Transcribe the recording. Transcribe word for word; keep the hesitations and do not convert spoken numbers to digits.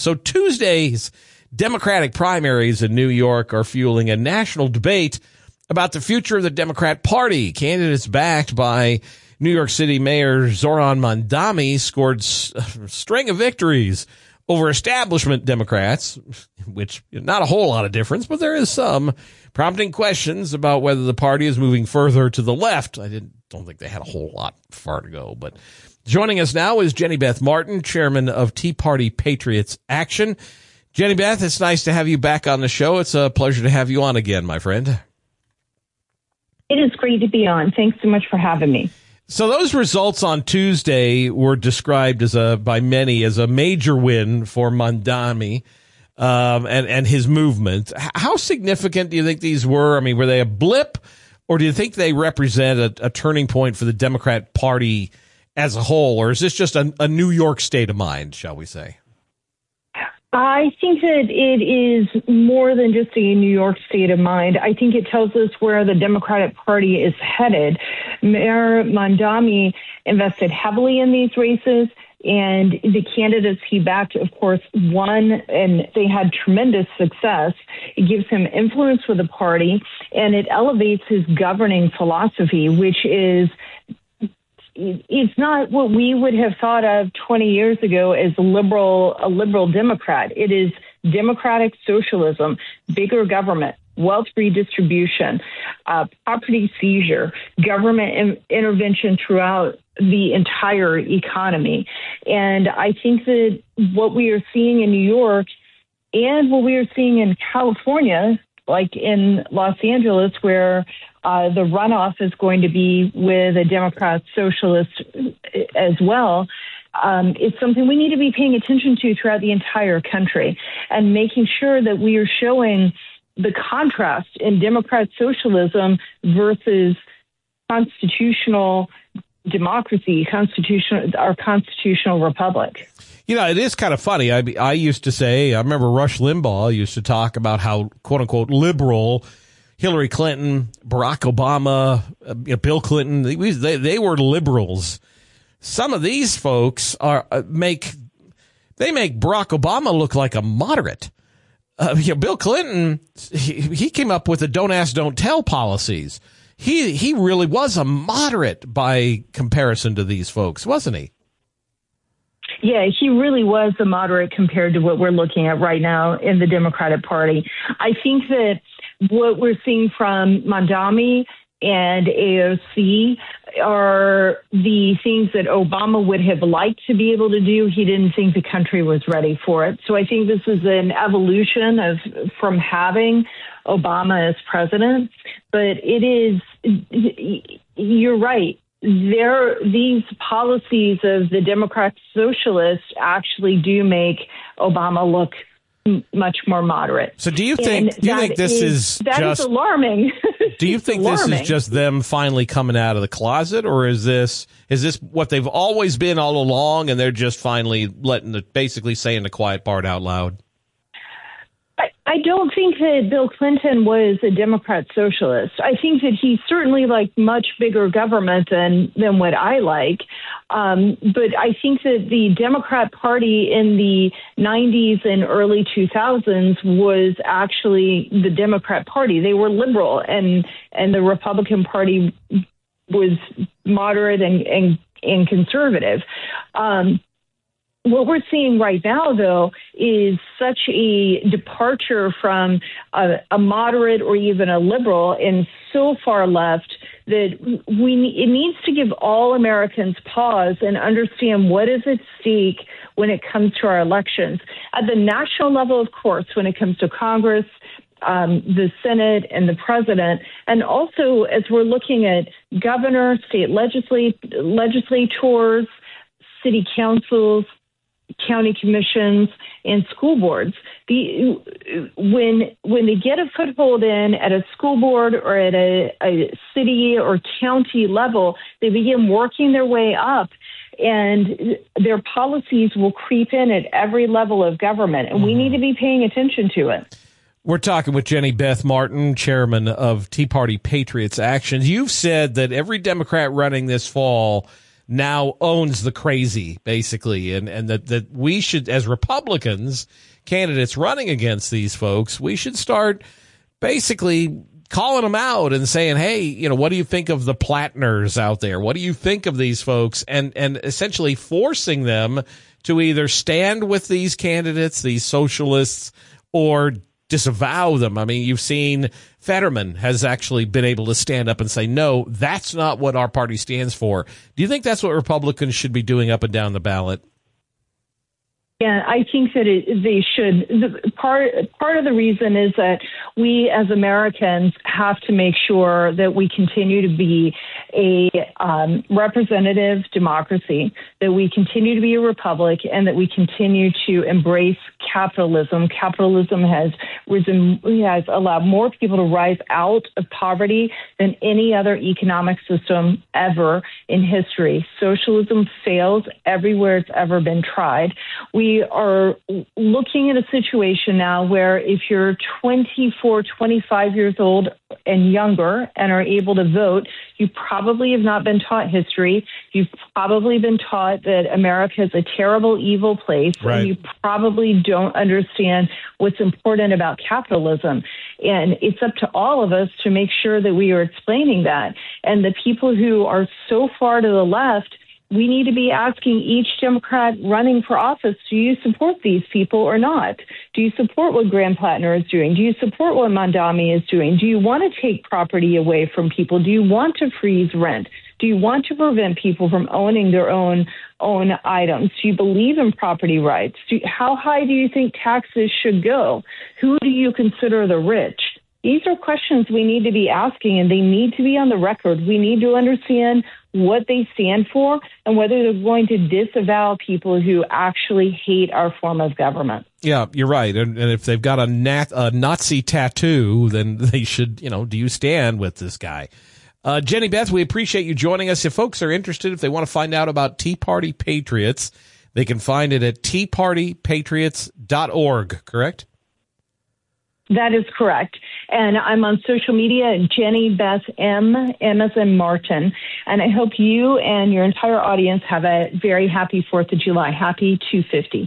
So Tuesday's Democratic primaries in New York are fueling a national debate about the future of the Democrat Party. Candidates backed by New York City Mayor Zohran Mamdani scored a string of victories over establishment Democrats, which not a whole lot of difference, but there is some, prompting questions about whether the party is moving further to the left. I didn't, don't think they had a whole lot far to go, but joining us now is Jenny Beth Martin, chairman of Tea Party Patriots Action. Jenny Beth, it's nice to have you back on the show. It's a pleasure to have you on again, my friend. It is great to be on. Thanks so much for having me. So those results on Tuesday were described as a by many as a major win for Mamdani um, and and his movement. How significant do you think these were? I mean, were they a blip, or do you think they represent a, a turning point for the Democrat Party as a whole, or is this just a, a New York state of mind, shall we say? I think that it is more than just a New York state of mind. I think it tells us where the Democratic Party is headed. Mayor Mamdani invested heavily in these races, and the candidates he backed, of course, won, and they had tremendous success. It gives him influence with the party, and it elevates his governing philosophy, which is it's not what we would have thought of twenty years ago as a liberal, a liberal Democrat. It is democratic socialism, bigger government, wealth redistribution, uh, property seizure, government in- intervention throughout the entire economy. And I think that what we are seeing in New York and what we are seeing in California, like in Los Angeles, where Uh, the runoff is going to be with a Democrat socialist as well. Um, it's something we need to be paying attention to throughout the entire country and making sure that we are showing the contrast in Democrat socialism versus constitutional democracy, constitutional, our constitutional republic. You know, it is kind of funny. I, I used to say, I remember Rush Limbaugh used to talk about how, quote unquote, liberal Hillary Clinton, Barack Obama, uh, you know, Bill Clinton, they, they were liberals. Some of these folks are uh, make they make Barack Obama look like a moderate. Uh, you know, Bill Clinton, he, he came up with the don't ask, don't tell policies. He he really was a moderate by comparison to these folks, wasn't he? Yeah, he really was a moderate compared to what we're looking at right now in the Democratic Party. I think that what we're seeing from Mamdani and A O C are the things that Obama would have liked to be able to do. He didn't think the country was ready for it. So I think this is an evolution of from having Obama as president. But it is, you're right. There, these policies of the Democrat socialists actually do make Obama look much more moderate. So do you think and do you think this is, is that just is alarming? Do you think alarming. This is just them finally coming out of the closet, or is this is this what they've always been all along, and they're just finally letting the basically saying the quiet part out loud? I, I don't think that Bill Clinton was a Democrat socialist. I think that he certainly liked much bigger government than, than what I like. Um, but I think that the Democrat Party in the nineties and early two thousands was actually the Democrat Party. They were liberal, and, and the Republican Party was moderate and, and, and conservative. Um, What we're seeing right now, though, is such a departure from a, a moderate or even a liberal and so far left that we it needs to give all Americans pause and understand what is at stake when it comes to our elections. At the national level, of course, when it comes to Congress, um, the Senate, and the president, and also as we're looking at governor, state legislat- legislators, city councils, county commissions, and school boards. The when when they get a foothold in at a school board or at a, a city or county level, they begin working their way up, and their policies will creep in at every level of government, and we need to be paying attention to it. We're talking with Jenny Beth Martin, chairman of Tea Party Patriots Action. You've said that every Democrat running this fall now owns the crazy, basically, and, and that, that we should, as Republicans, candidates running against these folks, we should start basically calling them out and saying, hey, you know, what do you think of the Plattners out there? What do you think of these folks? And, and essentially forcing them to either stand with these candidates, these socialists, or disavow them. I mean, you've seen Fetterman has actually been able to stand up and say, no, that's not what our party stands for. Do you think that's what Republicans should be doing up and down the ballot? Yeah, I think that it, they should. The part part of the reason is that we as Americans have to make sure that we continue to be a um, representative democracy, that we continue to be a republic, and that we continue to embrace capitalism. Capitalism has risen, has allowed more people to rise out of poverty than any other economic system ever in history. Socialism fails everywhere it's ever been tried. We We are looking at a situation now where if you're twenty-four, twenty-five years old and younger and are able to vote, you probably have not been taught history. You've probably been taught that America is a terrible, evil place. Right. And you probably don't understand what's important about capitalism. And it's up to all of us to make sure that we are explaining that. And the people who are so far to the left, we need to be asking each Democrat running for office, do you support these people or not? Do you support what Graham Plattner is doing? Do you support what Mamdani is doing? Do you want to take property away from people? Do you want to freeze rent? Do you want to prevent people from owning their own own items? Do you believe in property rights? Do you, how high do you think taxes should go? Who do you consider the rich? These are questions we need to be asking, and they need to be on the record. We need to understand what they stand for and whether they're going to disavow people who actually hate our form of government. Yeah, you're right. And, and if they've got a, nat, a Nazi tattoo, then they should, you know, do you stand with this guy? Uh, Jenny Beth, we appreciate you joining us. If folks are interested, if they want to find out about Tea Party Patriots, they can find it at tea party patriots dot org, correct? That is correct. And I'm on social media at Jenny Beth M, M as in Martin. And I hope you and your entire audience have a very happy fourth of July. Happy two fifty.